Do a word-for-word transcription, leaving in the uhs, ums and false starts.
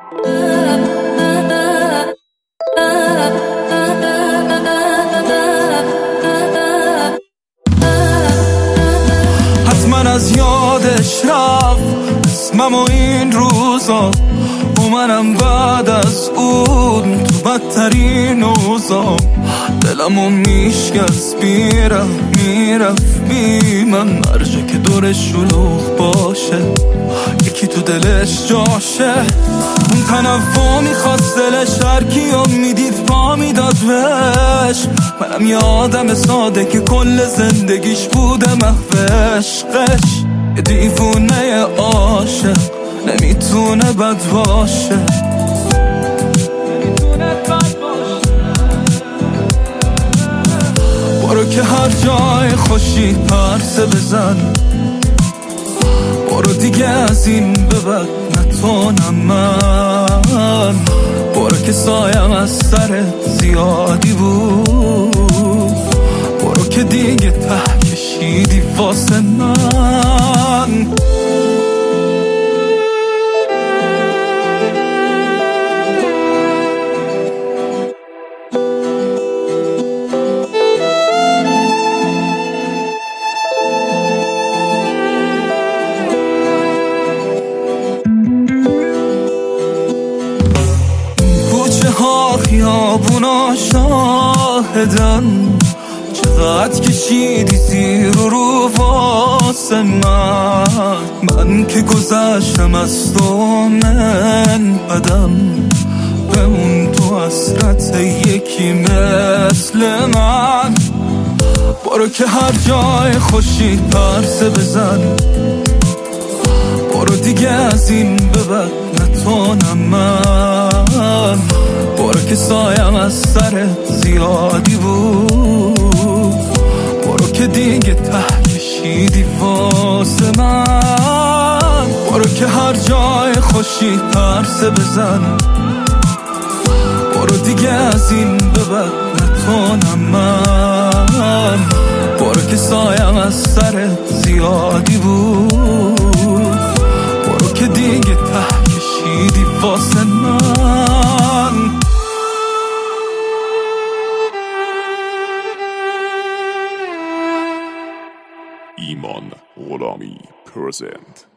حتما از یادش رفت اسمم و این روزا، و منم بعد از اون تو بدترین اوضاع. دلمو میشکست میرم میرفت بی من، مرجه که دورش شلوغ باشه یکی تو دلش جاشه. اون تنفع میخواست دلش هرکیو میدید پا میداد بهش. منم یه آدم ساده که کل زندگیش بوده محو عشقش. یه دیوونه عاشق نمیتونه بد باشه. برو که هر جای خوشی پرسه بزن، برو دیگه از این به بعد نتونم من. برو که سایم از سرت زیادی بود، برو که دیگه ته کشیدی واسه من. خیابونا شاهدن چقدر کشیدی زیر و رو واسه من. من که گذشتم از تو من بدم، به اون تو حسرت یکی مثل من. برو که هر جای خوشی پرسه بزن، برو دیگه از این به بعد نتونم من. برو که سایم از سرت زیادی بود، برو که دیگه ته کشیدی واسه من. برو که هر جای خوشی پرسه بزن، برو دیگه از این به بعد نتونم من. برو که سایم از سرت زیادی بود، برو که دیگه ته کشیدی واسه من. ایمان غلامی پرزنت.